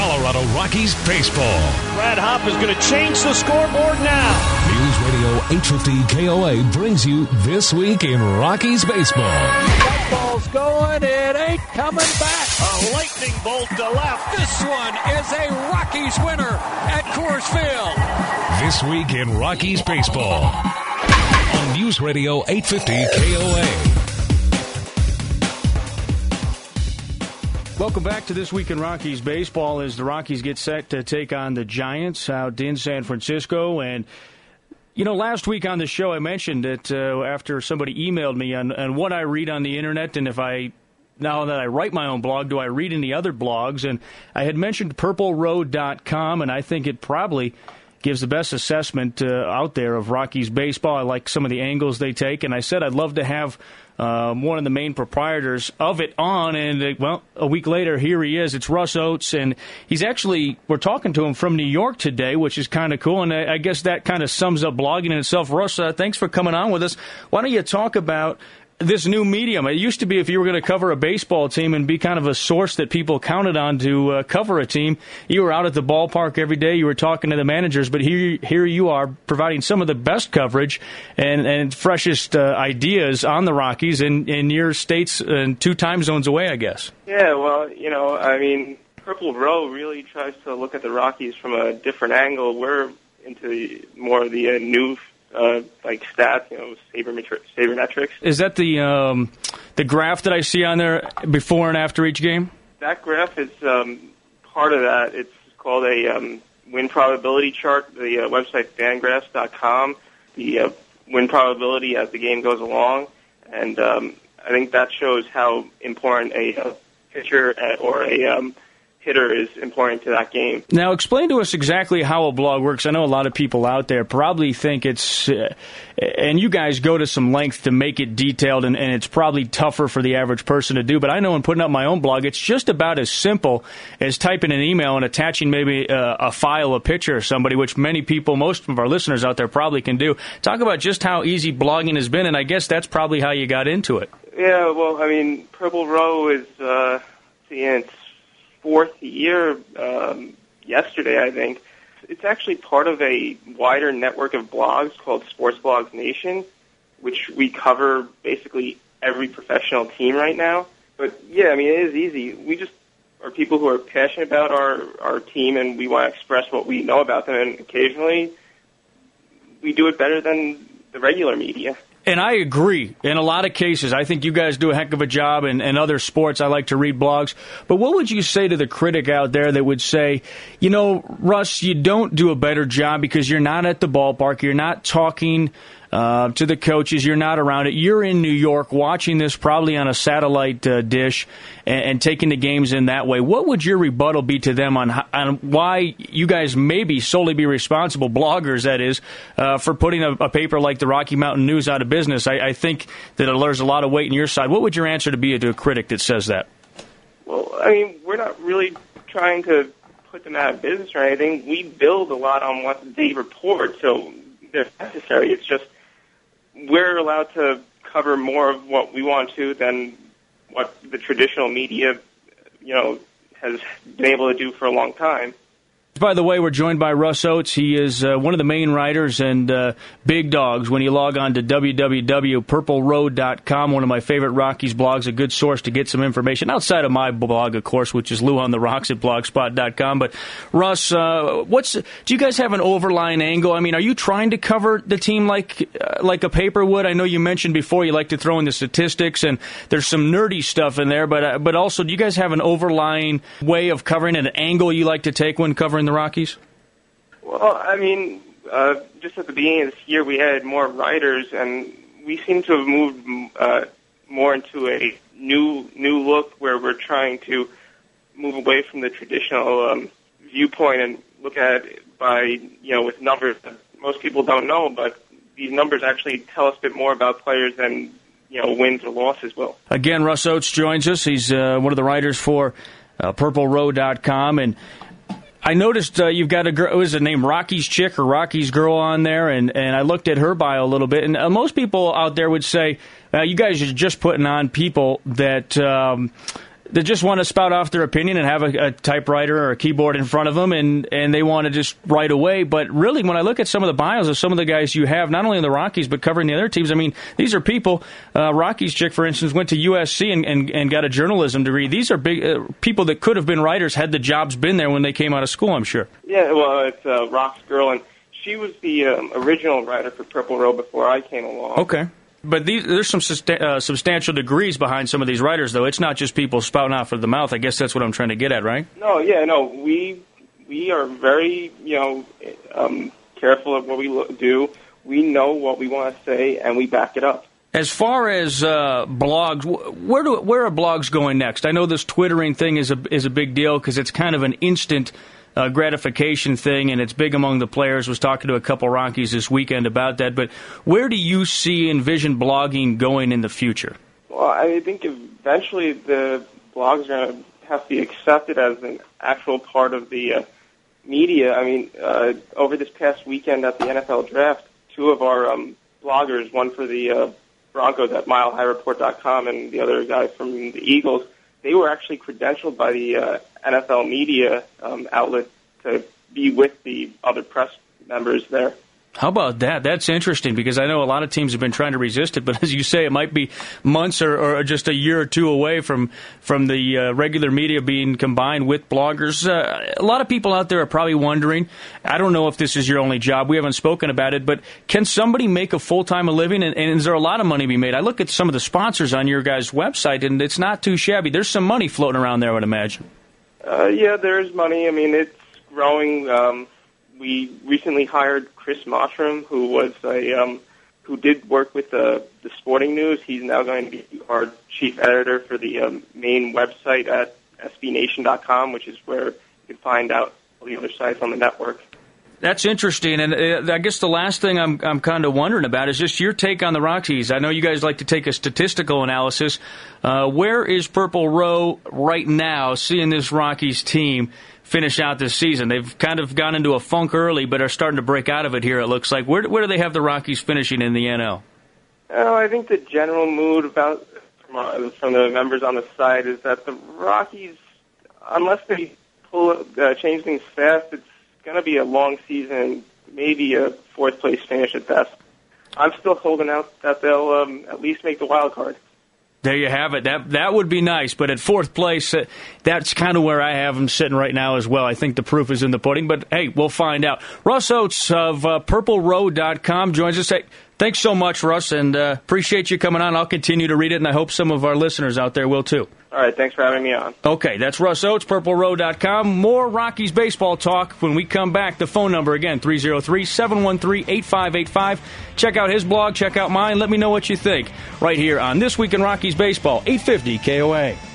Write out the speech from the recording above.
Colorado Rockies baseball. Brad Hopp is going to change the scoreboard now. News Radio 850 KOA brings you This Week in Rockies baseball. That ball's going. It ain't coming back. A lightning bolt to left. This one is a Rockies winner at Coors Field. This Week in Rockies baseball on News Radio 850 KOA. Welcome back to This Week in Rockies baseball as the Rockies get set to take on the Giants out in San Francisco. And, you know, last week on the show I mentioned that after somebody emailed me on what I read on the Internet and now that I write my own blog, do I read any other blogs? And I had mentioned purpleroad.com, and I think it probably gives the best assessment out there of Rockies baseball. I like some of the angles they take, and I said I'd love to have one of the main proprietors of it on, and well, a week later, here he is. It's Russ Oates, and we're talking to him from New York today, which is kind of cool, and I guess that kind of sums up blogging in itself. Russ, thanks for coming on with us. Why don't you talk about this new medium? It used to be if you were going to cover a baseball team and be kind of a source that people counted on to cover a team, you were out at the ballpark every day, you were talking to the managers, but here you are providing some of the best coverage and freshest ideas on the Rockies in your states and 2 time zones away, I guess. Yeah, well, Purple Row really tries to look at the Rockies from a different angle. We're into more of the new stats, sabermetrics. Is that the graph that I see on there before and after each game? That graph is part of that. It's called a win probability chart. The website Fangraphs.com. The win probability as the game goes along, and I think that shows how important a pitcher or a hitter is important to that game. Now, explain to us exactly how a blog works. I know a lot of people out there probably think it's, and you guys go to some length to make it detailed, and it's probably tougher for the average person to do, but I know in putting up my own blog, it's just about as simple as typing an email and attaching maybe a file, a picture of somebody, which most of our listeners out there probably can do. Talk about just how easy blogging has been, and I guess that's probably how you got into it. Yeah, well, Purple Row is, it's 4th year yesterday, I think. It's actually part of a wider network of blogs called Sports Blogs Nation, which we cover basically every professional team right now. But, yeah, it is easy. We just are people who are passionate about our team, and we want to express what we know about them, and occasionally we do it better than the regular media. And I agree. In a lot of cases, I think you guys do a heck of a job, and other sports, I like to read blogs. But what would you say to the critic out there that would say, Russ, you don't do a better job because you're not at the ballpark, you're not talking to the coaches, you're not around it, you're in New York watching this probably on a satellite dish and taking the games in that way. What would your rebuttal be to them on why you guys maybe solely be responsible, bloggers that is, for putting a paper like the Rocky Mountain News out of business? I think that there's a lot of weight on your side. What would your answer be to a critic that says that? Well, we're not really trying to put them out of business or anything. We build a lot on what they report, so they're necessary. It's just we're allowed to cover more of what we want to than what the traditional media, has been able to do for a long time. By the way, we're joined by Russ Oates. He is one of the main writers and big dogs when you log on to www.purpleroad.com, one of my favorite Rockies blogs, a good source to get some information outside of my blog, of course, which is Lou on the Rocks at blogspot.com. But, Russ, do you guys have an overlying angle? Are you trying to cover the team like a paper would? I know you mentioned before you like to throw in the statistics, and there's some nerdy stuff in there, but also, do you guys have an overlying way of covering it, an angle you like to take when covering the Rockies? Well, just at the beginning of this year, we had more writers, and we seem to have moved more into a new look where we're trying to move away from the traditional viewpoint and look at it by, with numbers that most people don't know, but these numbers actually tell us a bit more about players than, wins or losses will. Again, Russ Oates joins us. He's one of the writers for purpleroad.com, and I noticed you've got a girl, was it named Rocky's Chick or Rocky's Girl on there, and I looked at her bio a little bit, and most people out there would say, you guys are just putting on people that that just want to spout off their opinion and have a typewriter or a keyboard in front of them, and they want to just write away. But really, when I look at some of the bios of some of the guys you have, not only in the Rockies but covering the other teams, I mean, these are people. Rockies chick, for instance, went to USC and got a journalism degree. These are big people that could have been writers had the jobs been there when they came out of school, I'm sure. Yeah, well, it's Rox Girl, and she was the original writer for Purple Row before I came along. Okay. But there's some substantial degrees behind some of these writers, though. It's not just people spouting off of the mouth. I guess that's what I'm trying to get at, right? No, we are very, careful of what we do. We know what we want to say, and we back it up. As far as blogs, where are blogs going next? I know this Twittering thing is a big deal because it's kind of an instant gratification thing, and it's big among the players. Was talking to a couple Rockies this weekend about that. But where do you envision blogging going in the future? Well, I think eventually the blogs are going to have to be accepted as an actual part of the media. I mean, over this past weekend at the NFL Draft, two of our bloggers, one for the Broncos at MileHighReport.com and the other guy from the Eagles, they were actually credentialed by the NFL media outlet to be with the other press members there. How about that? That's interesting because I know a lot of teams have been trying to resist it, but as you say, it might be months or just a year or two away from the regular media being combined with bloggers. A lot of people out there are probably wondering, I don't know if this is your only job. We haven't spoken about it, but can somebody make a full-time living, and is there a lot of money to be made? I look at some of the sponsors on your guys' website, and it's not too shabby. There's some money floating around there, I would imagine. Yeah, there's money. I mean, it's growing. We recently hired Chris Mottram, who was who did work with the Sporting News. He's now going to be our chief editor for the main website at SBNation.com, which is where you can find out all the other sites on the network. That's interesting, and I guess the last thing I'm kind of wondering about is just your take on the Rockies. I know you guys like to take a statistical analysis. Where is Purple Row right now, seeing this Rockies team finish out this season? They've kind of gone into a funk early, but are starting to break out of it here, it looks like. Where do they have the Rockies finishing in the NL? I think the general mood from the members on the side is that the Rockies, unless they change things fast, it's going to be a long season, maybe a fourth-place finish at best. I'm still holding out that they'll at least make the wild card. There you have it. That would be nice, but at fourth place, that's kind of where I have them sitting right now as well. I think the proof is in the pudding, but hey, we'll find out. Russ Oates of PurpleRow.com joins us. Hey, thanks so much, Russ, and appreciate you coming on. I'll continue to read it, and I hope some of our listeners out there will too. All right, thanks for having me on. Okay, that's Russ Oates, PurpleRow.com. More Rockies baseball talk when we come back. The phone number, again, 303-713-8585. Check out his blog, check out mine. Let me know what you think right here on This Week in Rockies Baseball, 850 KOA.